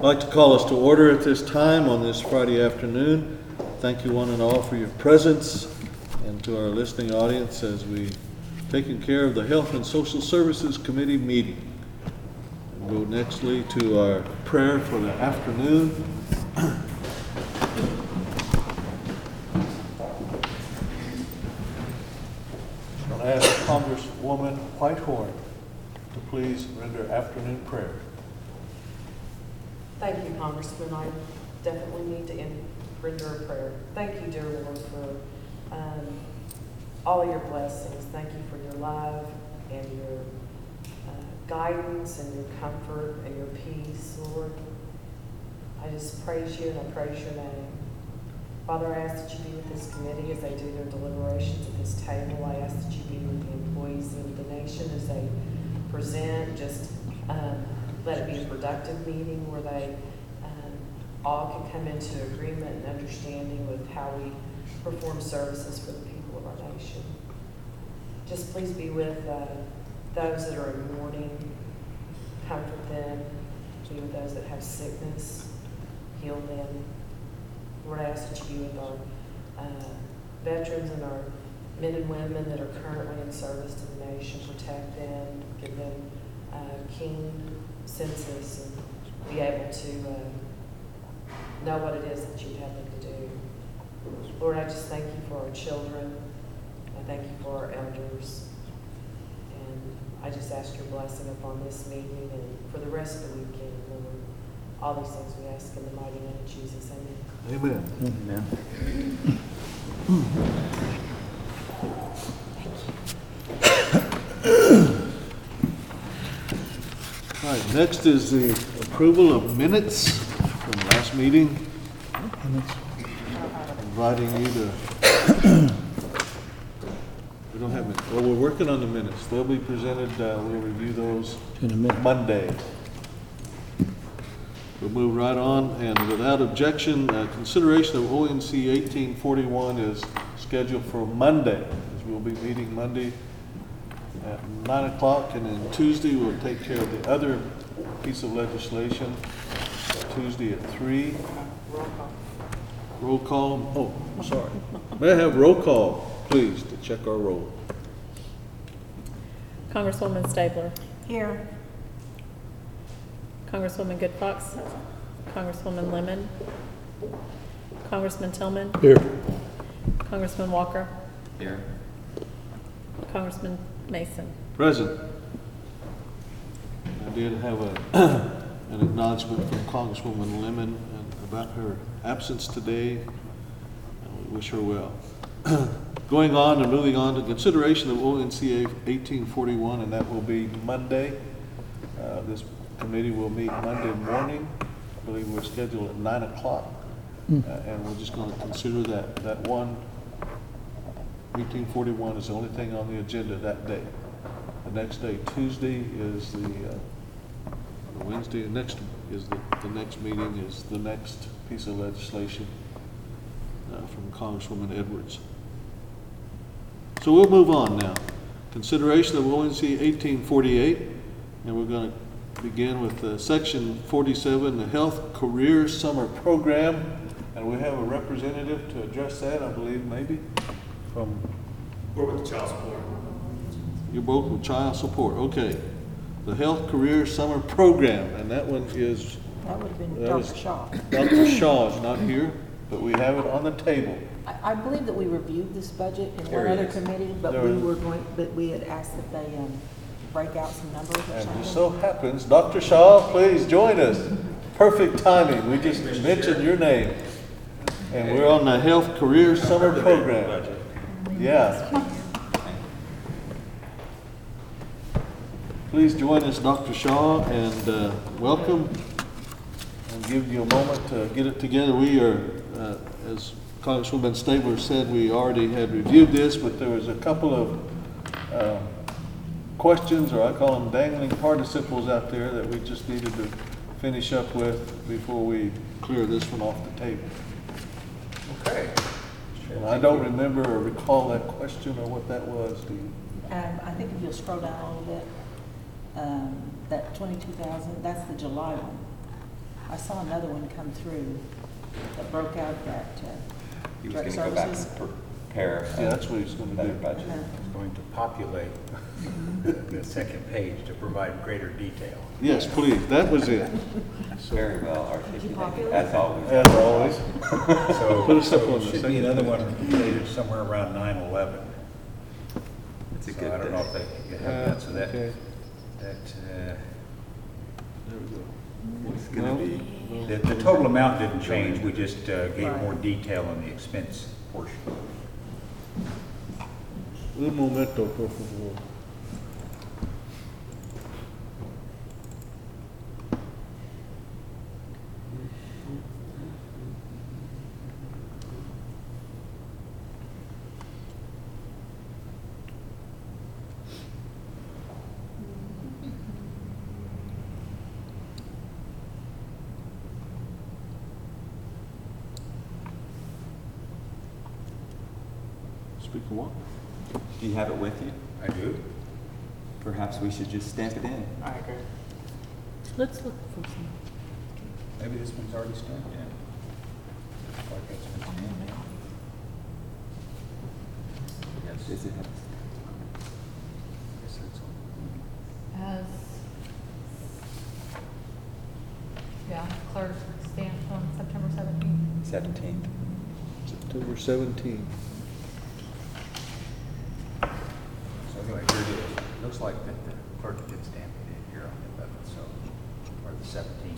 I'd like to call us to order at this time on this Friday afternoon. Thank you one and all for your presence, and to our listening audience as we taking care of the Health and Social Services Committee meeting. We'll go nextly to our prayer for the afternoon. I'll ask Congresswoman Whitehorn to please render afternoon prayer. Thank you, Congressman. I definitely need to render a prayer. Thank you, dear Lord, for all of your blessings. Thank you for your love and your guidance and your comfort and your peace, Lord. I just praise you and I praise your name. Father, I ask that you be with this committee as they do their deliberations at this table. I ask that you be with the employees and the nation as they present. Just let it be a productive meeting where they all can come into agreement and understanding with how we perform services for the people of our nation. Just please be with those that are in mourning, comfort them, be with those that have sickness, heal them. Lord, I ask that you be with our veterans and our men and women that are currently in service to the nation. Protect them, give them keen senses, and be able to know what it is that you'd have them to do. Lord, I just thank you for our children. I thank you for our elders. And I just ask your blessing upon this meeting and for the rest of the weekend, Lord. All these things we ask in the mighty name of Jesus. Amen. Amen. Amen. All right, next is the approval of minutes from last meeting. Inviting you to, we don't have minutes. Well, we're working on the minutes. They'll be presented, we'll review those Monday. We'll move right on, and without objection, consideration of ONC 1841 is scheduled for Monday, as we'll be meeting Monday at 9 o'clock, and then Tuesday we'll take care of the other piece of legislation, Tuesday at 3. Roll call. Oh, sorry. May I have roll call, please, to check our roll? Congresswoman Stabler. Here. Congresswoman Goodfox. Congresswoman Lemon. Congressman Tillman. Here. Congressman Walker. Here. Congressman Mason. Present. I did have an acknowledgement from Congresswoman Lemon about her absence today, and we wish her well. Going on and moving on to consideration of ONCA 1841, and that will be Monday. This committee will meet Monday morning. I believe we're scheduled at 9 o'clock, and we're just going to consider that one 1841 is the only thing on the agenda that day. The next day, Tuesday, is the Wednesday. Next is the next meeting is the next piece of legislation from Congresswoman Edwards. So we'll move on now. Consideration of ONC 1848, and we're going to begin with Section 47, the Health Career Summer Program, and we have a representative to address that, I believe, maybe from. We're with child support. You're both with child support, okay. The Health Career Summer Program, and that one is. That would have been Dr. Shaw. Dr. Shaw is not here, but we have it on the table. I believe that we reviewed this budget in There one it other is. committee, but we had asked that they break out some numbers or And something. just so happens, Dr. Shaw, please join us. Perfect timing. We just mentioned your name. And we're on the Health Career Summer Program. Yeah. Please join us, Dr. Shaw, and welcome. And give you a moment to get it together. We are, as Congresswoman Stabler said, we already had reviewed this, but there was a couple of questions, or I call them dangling participles out there that we just needed to finish up with before we clear this one off the table. Okay. And I don't remember or recall that question or what that was, do you? I think if you'll scroll down a little bit, that 22,000, that's the July one. I saw another one come through that broke out that, He was direct gonna go back services. and prepare. Yeah, that's what he's gonna better do. budget. Uh-huh. is going to populate the second page to provide greater detail. Yes, please, that was it. Very well articulated, populate? as always. As always. So, Put us up so on the should be second another page. one completed somewhere around 9/11. It's a So good I don't know day. if they have that, so that, Okay, that, there we go. It's gonna No? be, No. the total amount didn't change, we just gave Right. more detail on the expense portion. Un momento, por favor. Speaker Walker. do you have it with you? I do? Perhaps we should just stamp it in. I agree. Let's look for some. Maybe this one's already stamped in. Looks like that's what's in there. Yes. Does it have? Yes, that's all. As, yeah, clerk stamped on September 17th. 17th. September 17th. So anyway, here it is. It looks like that the clerk did stamp it in here on the 11th, so, or the 17th.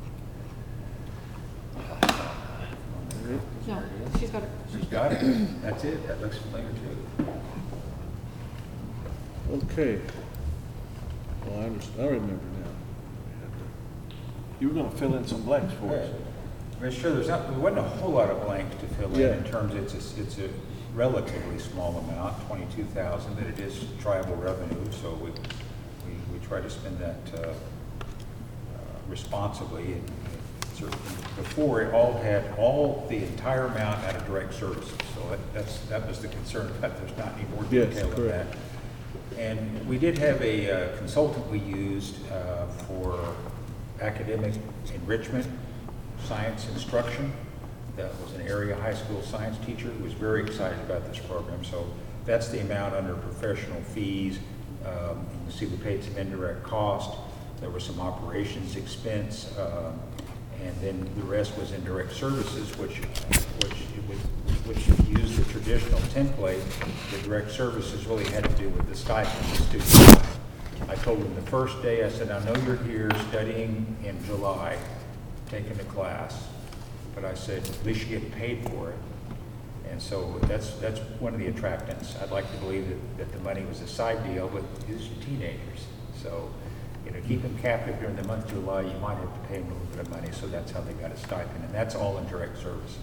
No, she's got it. She's got it. That's it. That looks familiar too. Okay. Well, I understand, I remember now. You were gonna fill in some blanks for us. Well, sure, there wasn't a whole lot of blanks to fill Yeah. in terms, it's a relatively small amount, 22,000, but it is tribal revenue, so we try to spend that responsibly. And certainly before, it all had the entire amount out of direct services, so that was the concern, but there's not any more Yes, detail in that. correct. And we did have a consultant we used for academic enrichment, science instruction. That was an area high school science teacher who was very excited about this program. So that's the amount under professional fees. You can see we paid some indirect cost. There was some operations expense, and then the rest was indirect services, which used the traditional template. The direct services really had to do with the stipend the student got. I told him the first day, I said, I know you're here studying in July, taking the class, but I said, at least you get paid for it. And so that's one of the attractants. I'd like to believe that the money was a side deal, but these are teenagers. So, keep them captive during the month of July, you might have to pay them a little bit of money, so that's how they got a stipend, and that's all in direct services.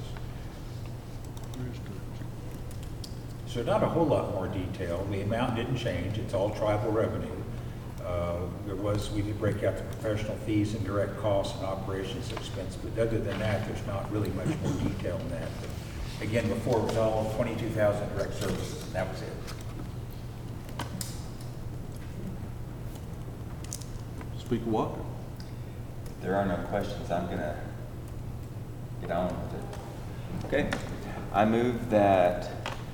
So not a whole lot more detail. The amount didn't change. It's all tribal revenue. We did break out the professional fees and direct costs and operations expense, but other than that, there's not really much more detail in that. But again, before it was all 22,000 direct services, and that was it. Speaker Walker. If there are no questions, I'm gonna get on with it. Okay. I move that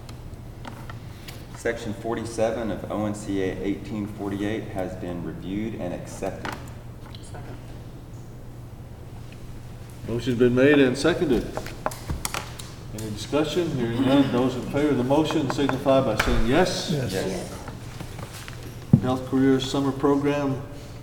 Section 47 of ONCA 1848 has been reviewed and accepted. Motion's been made and seconded. Any discussion? Hearing none, those in favor of the motion signify by saying yes. Yes. Health Careers Summer Program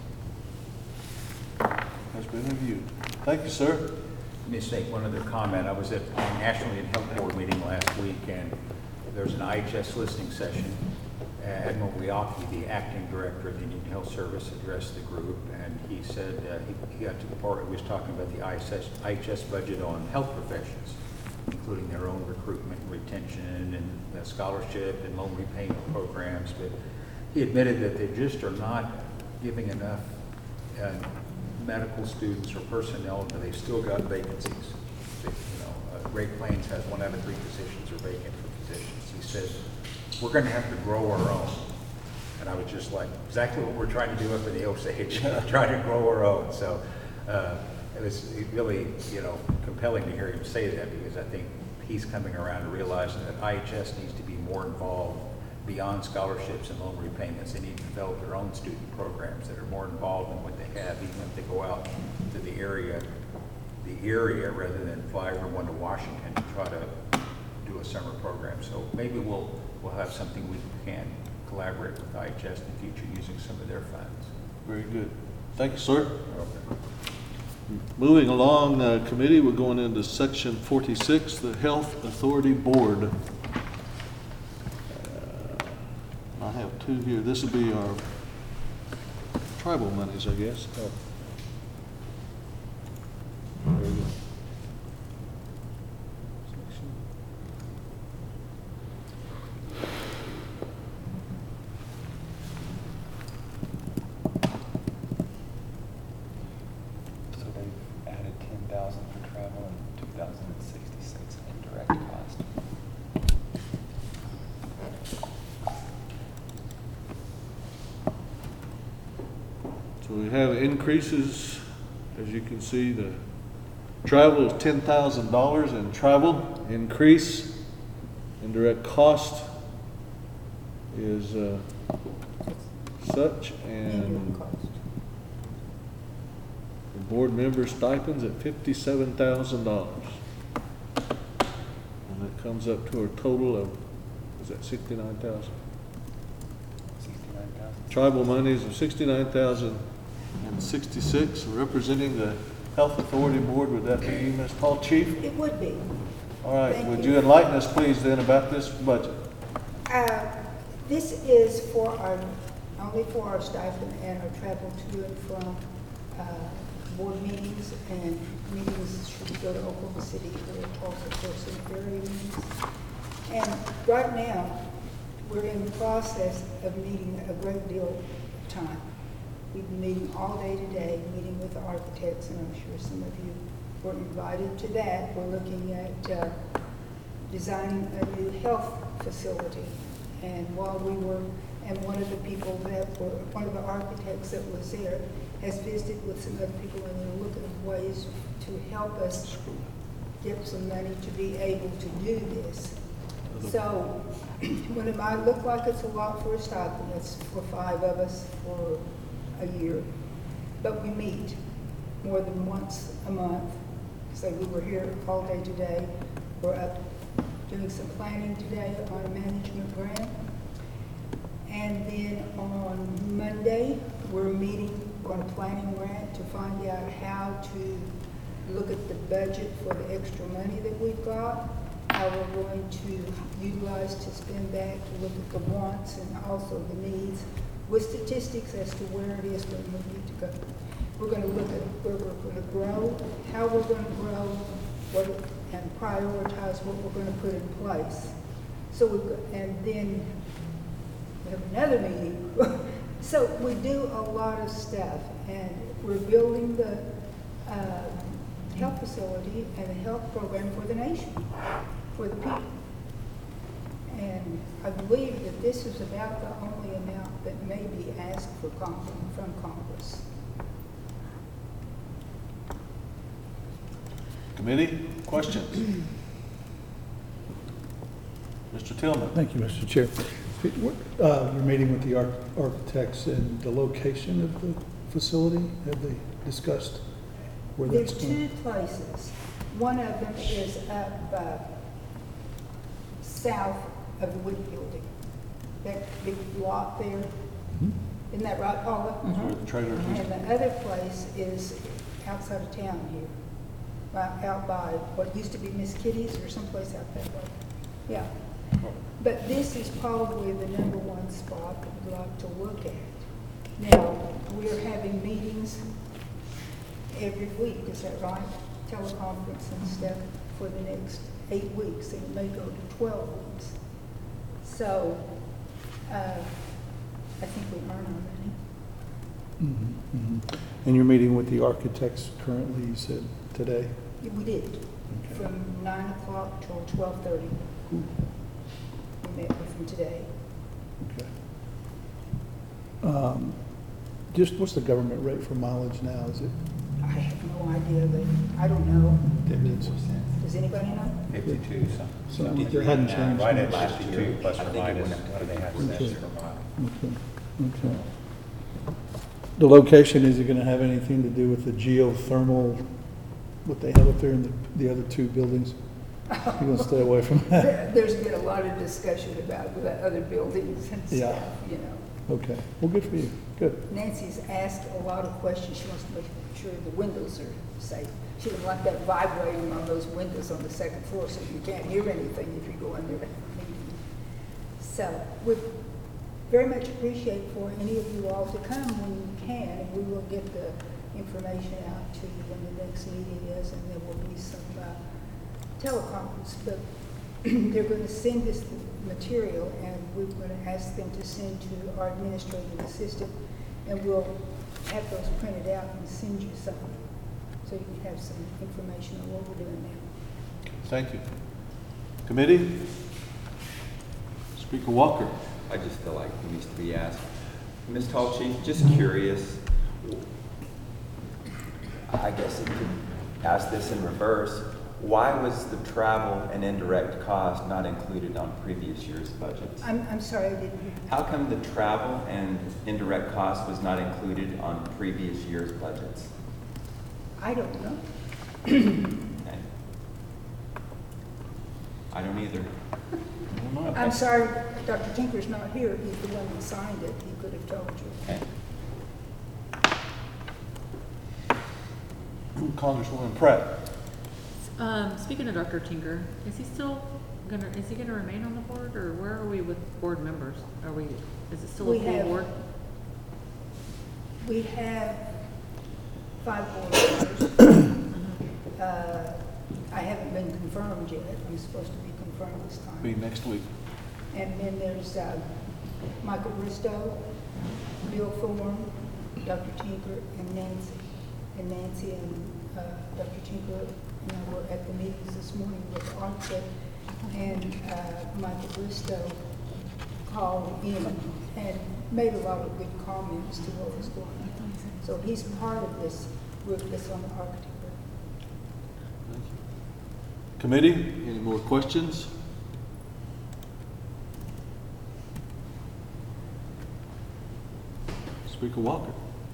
has been reviewed. Thank you, sir. Let me just make one other comment. I was at a National Indian Health Board meeting last week, and there's an IHS listening session. Admiral Wiaki, the acting director of the Indian Health Service, addressed the group, and he said he got to the part where he was talking about the IHS budget on health professions, including their own recruitment, retention, and scholarship and loan repayment programs. But he admitted that they just are not giving enough medical students or personnel, but they've still got vacancies. Great Plains has 1 out of 3 positions are vacant for physicians. He said, we're going to have to grow our own. And I was just like, exactly what we're trying to do up in the Osage, trying to grow our own. So it was really, compelling to hear him say that, because I think he's coming around to realizing that IHS needs to be more involved beyond scholarships and loan repayments. They need to develop their own student programs that are more involved in what they have, even if they go out to the area rather than fly everyone to Washington to try to do a summer program. So maybe we'll have something we can collaborate with IHS in the future using some of their funds. Very good. Thank you, sir. Moving along, committee, we're going into section 46, the Health Authority Board. I have two here. This will be our tribal monies, I guess. Very good. So they've added 10,000 for travel and 2,066 in direct cost. So we have increases, as you can see, the travel is $10,000 in travel increase. Indirect cost is such, and the board member stipends at $57,000. And it comes up to a total of, is that 69,000? 69,000. Tribal monies of 69,066, representing the Health Authority Board. Would that be you, Ms. Paul, Chief? It would be. All right, Thank would you. you enlighten us, please, then, about this budget? This is only for our stipend and our travel to and from board meetings and meetings should we go to Oklahoma City or Tulsa for some area meetings. And right now, we're in the process of meeting a great deal of time. We've been meeting all day today, meeting with the architects, and I'm sure some of you were invited to that. We're looking at designing a new health facility. And while we were, and one of the architects that was there has visited with some other people, and they're looking at ways to help us get some money to be able to do this. So when it might look like it's a lot for a stipend, it's for 5 of us for a year, but we meet more than once a month. So we were here all day today. We're up doing some planning today on a management grant. And then on Monday, we're meeting on a planning grant to find out how to look at the budget for the extra money that we've got, how we're going to utilize to spend that, to look at the wants and also the needs, with statistics as to where it is that we need to go. We're going to look at where we're going to grow, how we're going to grow, and prioritize what we're going to put in place. So and then we have another meeting. So we do a lot of stuff, and we're building the health facility and the health program for the nation, for the people. And I believe that this is about the only amount that may be asked for from Congress. Committee, questions? Mr. Tillman. Thank you, Mr. Chair. You're meeting with the architects and the location of the facility. Have they discussed where There's that's going? 2 places. One of them is up south of the Wood Building. That big lot there. Isn't that right, Paula? That's where the trailer is. And the other place is outside of town here, out by what used to be Miss Kitty's or someplace out that way. Yeah. But this is probably the #1 spot that we'd like to look at. Now, we're having meetings every week, is that right? Teleconference and stuff for the next 8 weeks, and it may go to 12 weeks. So, I think we earn our money. And you're meeting with the architects currently, you said, today? Yeah, we did, Okay. from 9 o'clock till 12:30. We met with them today. Okay. Just what's the government rate for mileage now? Is it? I I have no idea, but I don't know. It's Does anybody know? 52, something something. hadn't changed. Right at Last 52, year, plus I or think it minus went up to 1.5 cents 54. per mile. Okay, okay. The location, is it gonna have anything to do with the geothermal, what they have up there in the other two buildings? You're gonna stay away from that? There's been a lot of discussion about the other buildings and Yeah. stuff, you know. Okay, well, good for you, good. Nancy's asked a lot of questions. She wants to make sure the windows are safe. She doesn't want that vibrating on those windows on the second floor so you can't hear anything if you go in there. So we very much appreciate for any of you all to come when you can, and we will get the information out to you when the next meeting is, and there will be some teleconference. But they're going to send us the material, and we're going to ask them to send to our administrative assistant, and we'll have those printed out and send you some, so you can have some information on what we're doing now. Thank you. Committee? Speaker Walker. I just feel like it needs to be asked. Ms. Tall Chief, just curious, I guess you could ask this in reverse. Why was the travel and indirect cost not included on previous year's budgets? I'm sorry, I didn't hear. How come the travel and indirect cost was not included on previous year's budgets? I don't know. Okay. I don't either. Okay. I'm sorry, Dr. Tinker's not here. He's the one that signed it. He could have told you. Okay. Congresswoman Pratt. Speaking of Dr. Tinker, is he gonna remain on the board, or where are we with board members? Is it still a We full have- board? We have 5 board members. I haven't been confirmed yet. I'm supposed to be confirmed this Be time. next week. And then there's Michael Bristow, Bill Thorne, Dr. Tinker, and Nancy. And Nancy and Dr. Tinker, were at the meetings this morning with the architect, and Michael Bristow called in and made a lot of good comments to what was going on. So he's part of this group that's on the architect. Thank you. Committee, any more questions? Speaker Walker.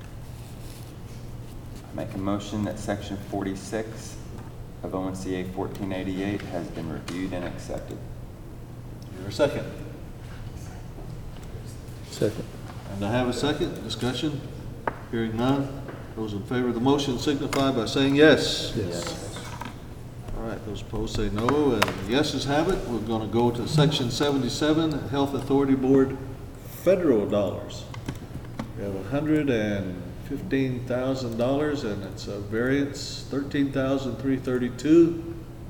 I make a motion that section 46 of ONCA 1488 has been reviewed and accepted. Your second. Second. And I have a second. Discussion? Hearing none. Those in favor of the motion signify by saying yes. Yes. All right, those opposed say no, and the yeses have it. We're going to go to section 77, Health Authority Board, federal dollars. We have $115,000, and it's a variance, $13,332.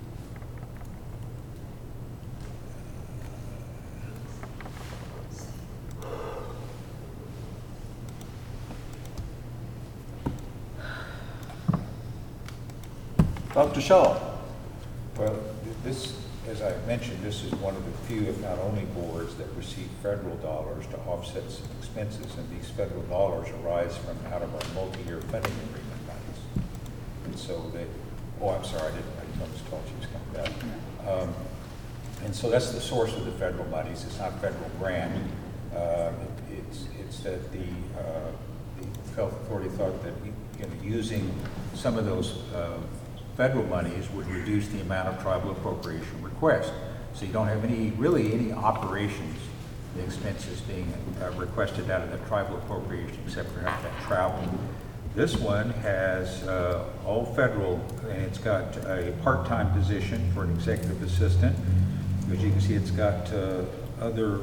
Dr. Shaw. Well, this, as I mentioned, this is one of the few, if not only, boards that receive federal dollars to offset some expenses, and these federal dollars arise from out of our multi-year funding agreement monies. And so they, I'm sorry, I didn't tell Ms. Tall she was coming back. And so that's the source of the federal monies. It's not federal grant. It's that the Health Authority thought that using some of those federal monies would reduce the amount of tribal appropriation request. So you don't have any operations expenses being requested out of the tribal appropriation except for that travel. This one has all federal, and it's got a part-time position for an executive assistant. As you can see, it's got other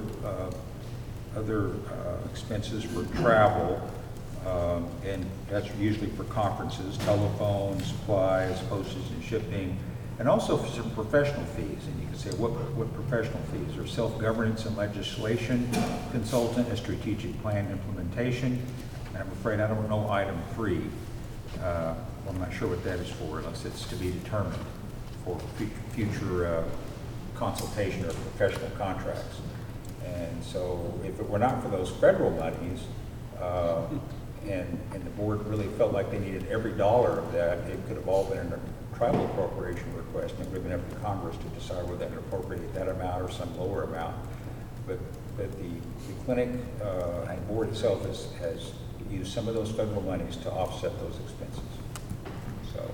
expenses for travel, and that's usually for conferences, telephone, supplies, postage and shipping, and also for some professional fees. And you can say, what professional fees? Are self-governance and legislation consultant, a strategic plan implementation, and I'm afraid I don't know item 3. I'm not sure what that is for, unless it's to be determined for future consultation or professional contracts. And so if it were not for those federal monies, and the board really felt like they needed every dollar of that. It could have all been in a tribal appropriation request, and it would have been up to Congress to decide whether they could appropriate that amount or some lower amount. But the clinic and board itself has used some of those federal monies to offset those expenses. So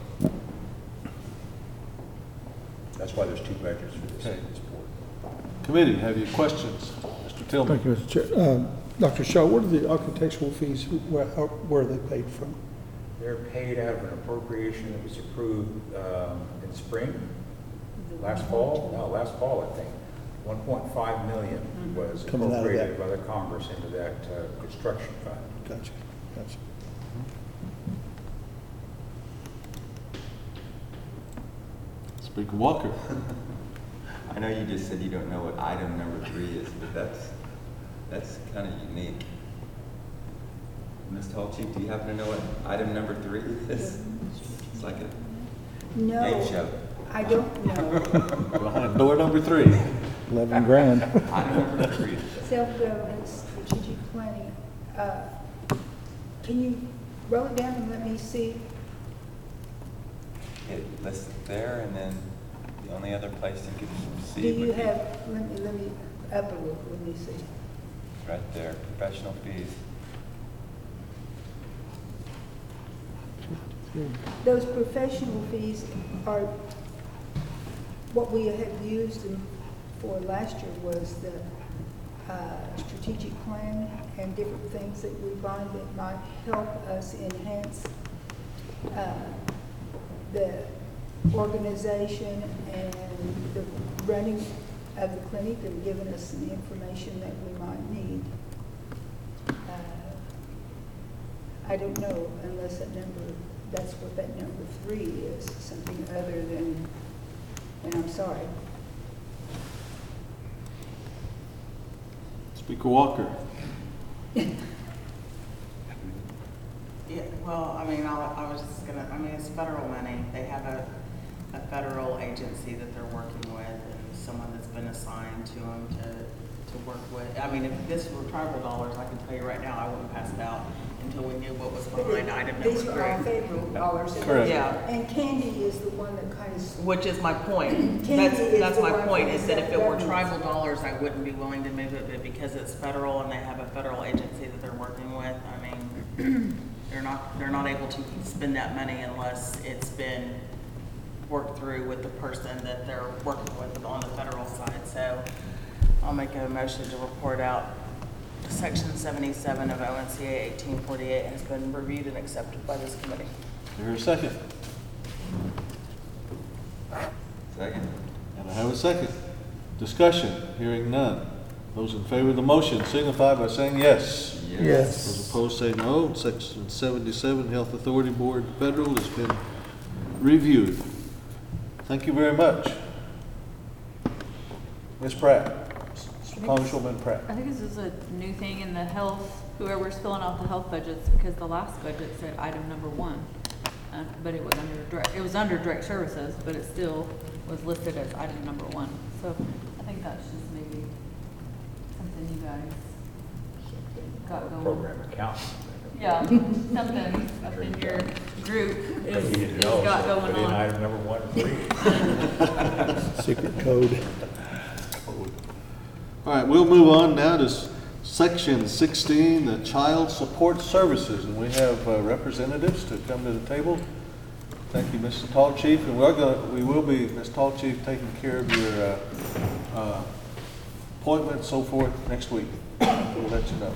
that's why there's two budgets for this, Okay. this board. Committee, have you questions? Mr. Tillman? Thank you, Mr. Chair. Dr. Shaw, what are the architectural fees, where are they paid from? They're paid out of an appropriation that was approved in spring, last fall, I think. 1.5 million was Coming out of that. appropriated by the Congress into that construction fund. Gotcha. Speaker Walker? I know you just said you don't know what item number 3 is, but that's kind of unique. Ms. Tall Chief, do you happen to know what item number 3 is? It's like a No, game show. I don't know. Behind door number 3. 11 grand. Item number 3. Self-governance, strategic planning. Can you roll it down and let me see? It lists it there, and then the only other place you could see Do you would be have, let me, up a little, let me see. right there, professional fees. Those professional fees are, what we had used them for last year was the strategic plan and different things that we find that might help us enhance the organization and the running of the clinic and giving us some information that we might need. I don't know unless that's what that number 3 is, something other than, and I'm sorry. Speaker Walker? Yeah, well, I mean, I was just gonna, I mean, it's federal money. They have a federal agency that they're working with and someone that's been assigned to them to work with. I mean, if this were tribal dollars, I can tell you right now, I wouldn't pass it out until we knew what was behind item number 3. These are all federal dollars. Correct. Yeah. And Candy is the one that kind of. Which is my point. Candy is That's the my one point, for is that if it were self-governance. tribal dollars, I wouldn't be willing to move it, but because it's federal and they have a federal agency that they're working with, I mean, they're not able to spend that money unless it's been worked through with the person that they're working with on the federal side. So I'll make a motion to report out Section 77 of ONCA 1848 has been reviewed and accepted by this committee. Is there a second? Second. And I have a second. Discussion, hearing none. Those in favor of the motion signify by saying yes. Those opposed say no. Section 77, Health Authority Board Federal has been reviewed. Thank you very much. Ms. Pratt, Congresswoman Pratt. I think this is a new thing in the health, whoever's filling out the health budgets, because the last budget said item number 1. But it was under direct services, but it still was listed as item number 1. So I think that's just maybe something you guys got going. Program account. Yeah, something up in your group is got going Put in on. item number 1 and 3. Secret code. All right, we'll move on now to Section 16, the Child Support Services, and we have representatives to come to the table. Thank you, Mr. Tall Chief, and we will be, Ms. Tall Chief, taking care of your appointment and so forth next week. We'll let you know.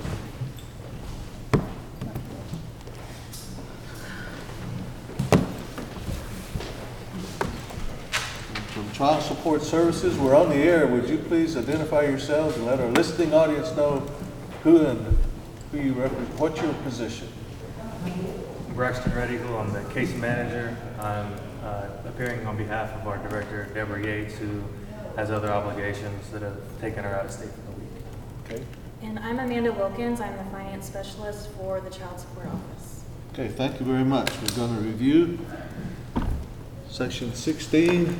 From Child Support Services, we're on the air. Would you please identify yourselves and let our listening audience know who you represent, what's your position? Braxton Red Eagle, I'm the case manager. I'm appearing on behalf of our director, Deborah Yates, who has other obligations that have taken her out of state for the week. Okay. And I'm Amanda Wilkins. I'm the finance specialist for the Child Support Office. Okay, thank you very much. We're going to review Section 16.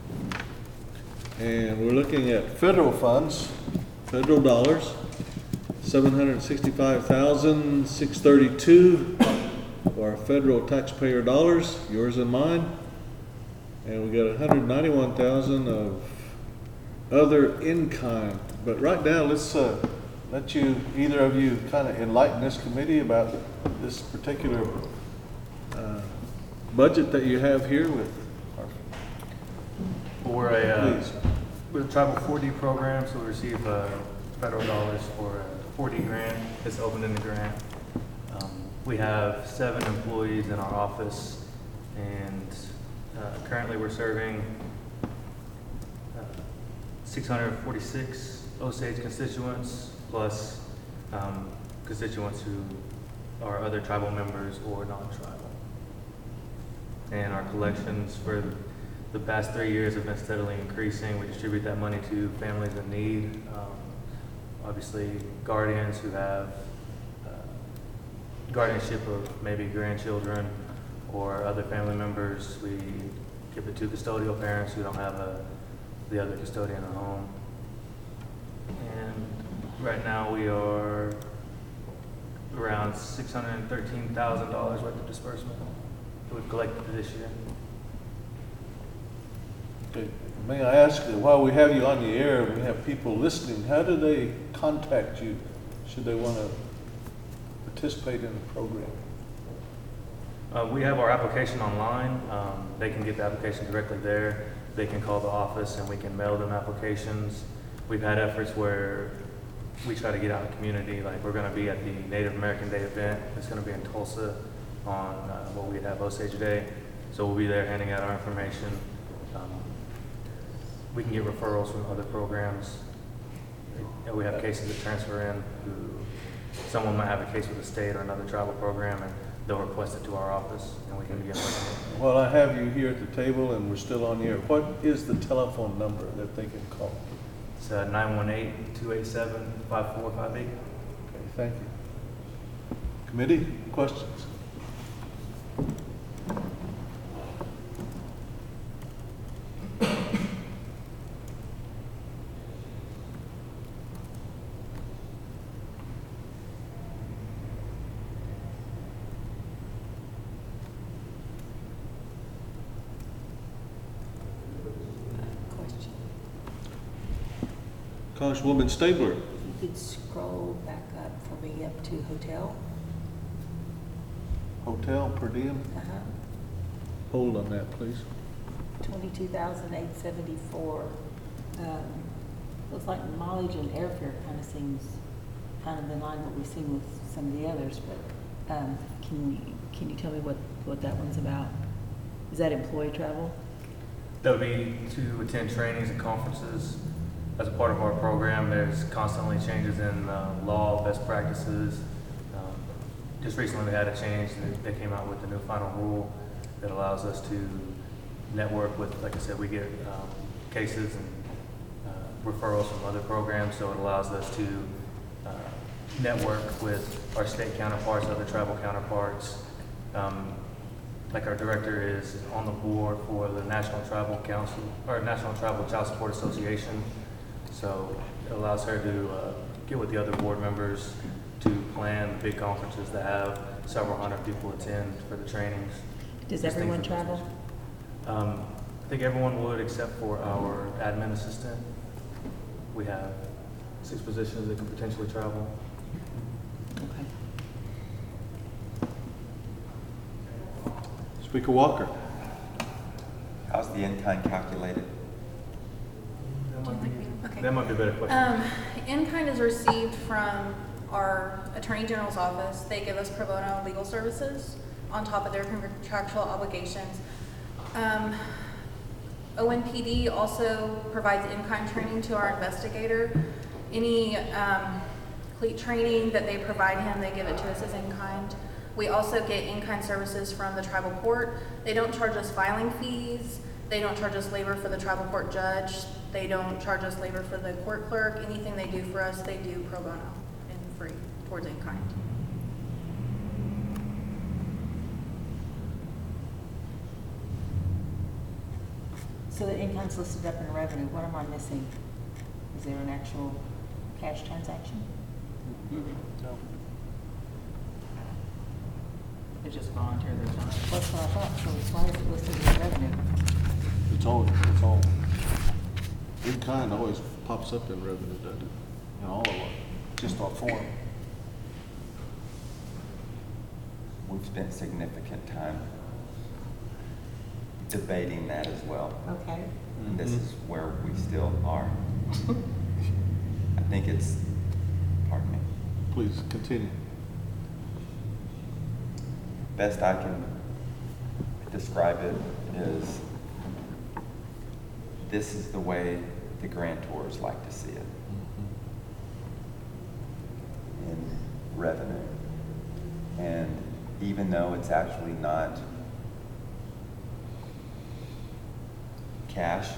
And we're looking at federal funds, federal dollars. $765,632 for our federal taxpayer dollars, yours and mine. And we got $191,000 of other in-kind. But right now, let's let either of you kind of enlighten this committee about this particular budget that you have here with our, please. We're a tribal 4D program, so we receive federal dollars for a 4D grant. It's open in the grant. We have 7 employees in our office, and currently we're serving 646 Osage constituents, plus constituents who are other tribal members or non-tribal. And our collections for the past 3 years have been steadily increasing. We distribute that money to families in need. Obviously, guardians who have guardianship of maybe grandchildren or other family members. We give it to custodial parents who don't have the other custodian at home. And right now we are around $613,000 worth of disbursement that we've collected this year. Okay. May I ask, while we have you on the air, we have people listening, how do they contact you should they want to participate in the program? We have our application online. They can get the application directly there. They can call the office and we can mail them applications. We've had efforts where we try to get out in the community. Like we're going to be at the Native American Day event. It's going to be in Tulsa on what we have Osage Day. So we'll be there handing out our information. We can get referrals from other programs. And we have cases that transfer in who someone might have a case with a state or another tribal program and they'll request it to our office and we can begin working. Well, I have you here at the table and we're still on the air. What is the telephone number that they can call? It's 918-287-5458. Okay, thank you. Committee, questions? Congresswoman Stabler. You could scroll back up for me up to hotel. Hotel per diem. Hold on that, please. 22,874. Looks like mileage and airfare kind of seems kind of in line with what we've seen with some of the others, but can you tell me what that one's about? Is that employee travel? That would be to attend trainings and conferences. As a part of our program, there's constantly changes in law, best practices. Just recently we had a change that came out with the new final rule that allows us to network with, like I said, we get cases and referrals from other programs, so it allows us to network with our state counterparts, other tribal counterparts. Like our director is on the board for the National Tribal Council, or National Tribal Child Support Association. So it allows her to get with the other board members to plan big conferences that have several hundred people attend for the trainings. Does everyone travel? I think everyone would except for our admin assistant. We have 6 positions that can potentially travel. Okay. Speaker Walker. How's the in-kind calculated? That might be a better question. In-kind is received from our Attorney General's office. They give us pro bono legal services on top of their contractual obligations. ONPD also provides in-kind training to our investigator. Any CLEAT training that they provide him, they give it to us as in-kind. We also get in-kind services from the tribal court. They don't charge us filing fees. They don't charge us labor for the tribal court judge. They don't charge us labor for the court clerk. Anything they do for us, they do pro bono and free towards in-kind. So the in-kind's listed up in revenue. What am I missing? Is there an actual cash transaction? No. It's just volunteer their time. That's what I thought, so why is it listed as revenue? It's all, in kind always pops up in revenue, doesn't it? In all of our, just our form. We've spent significant time debating that as well. Okay. And this is where we still are. I think it's, pardon me, Please continue. best I can describe it is this is the way the grantors like to see it in revenue. And even though it's actually not cash,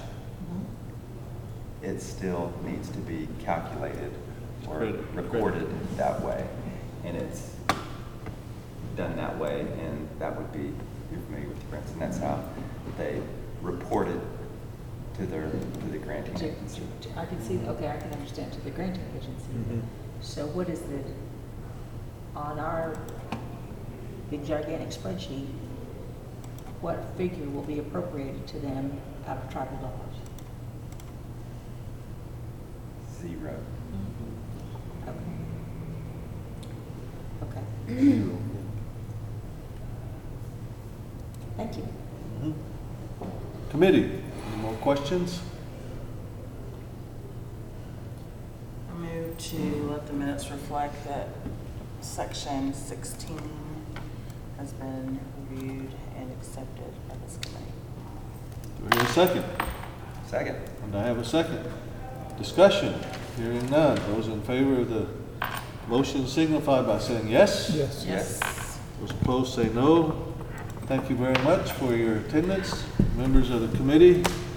it still needs to be calculated or Credit. recorded that way. And it's done that way, and that would be, you're familiar with the grants, and that's how they report it to the granting agency. I can see, okay, I can understand, to the granting agency. So what is the, on our big gigantic spreadsheet, what figure will be appropriated to them out of tribal dollars? Zero. Okay. Thank you. Committee, any more questions? I move to let the minutes reflect that section 16 has been reviewed and accepted by this committee. Do we have a second? Second. And I have a second. Discussion, hearing none. Those in favor of the motion signify by saying yes. Yes. Yes. Those opposed say no. Thank you very much for your attendance. Members of the committee,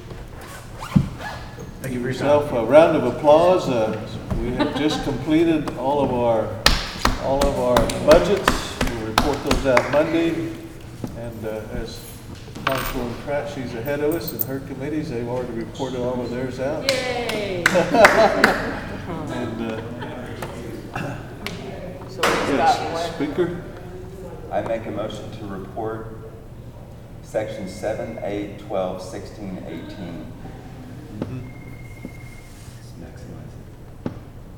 Thank you for your yourself time. a round of applause. We have just completed all of our budgets. We'll report those out Monday. And as Congresswoman Pratt, she's ahead of us in her committees. They've already reported all of theirs out. Yay! And So we just got yes, one. Speaker. I make a motion to report sections 7, 8, 12, 16, 18. Let's maximize it.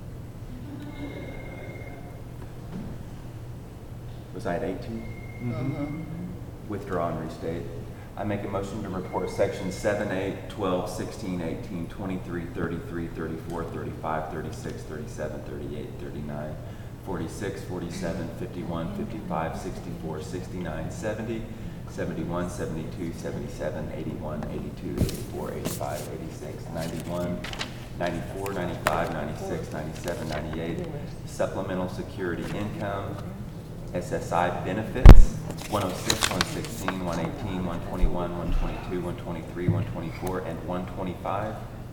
Was I at 18? Withdraw and restate. I make a motion to report sections 7, 8, 12, 16, 18, 23, 33, 34, 35, 36, 37, 38, 39, 46, 47, 51, 55, 64, 69, 70, 71, 72, 77, 81, 82, 84, 85, 86, 91, 94, 95, 96, 97, 98, supplemental security income, SSI benefits, 106, 116, 118, 121, 122, 123, 124, and 125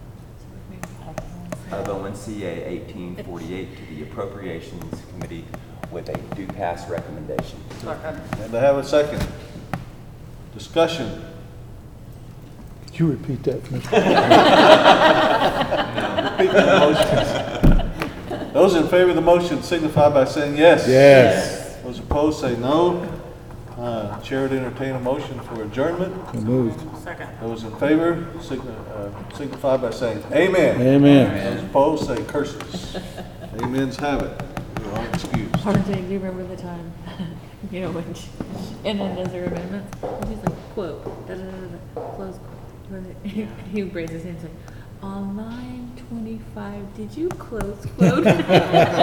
of ONCA 1848 to the Appropriations Committee with a do pass recommendation. And I have a second. Discussion. Could you repeat that, Mr.? Repeat the motion. Those in favor of the motion signify by saying yes. Yes. Those opposed say no. Chair would entertain a motion for adjournment. So moved. Second. Those in favor signify by saying amen. Amen. Those opposed say curses. Amens have it. We are excused. RJ, do you remember the time, you know, when she, and then does her amendments? And she's like, quote, da-da-da-da, close quote. He raises his hand and says, on line 25, did you close quote?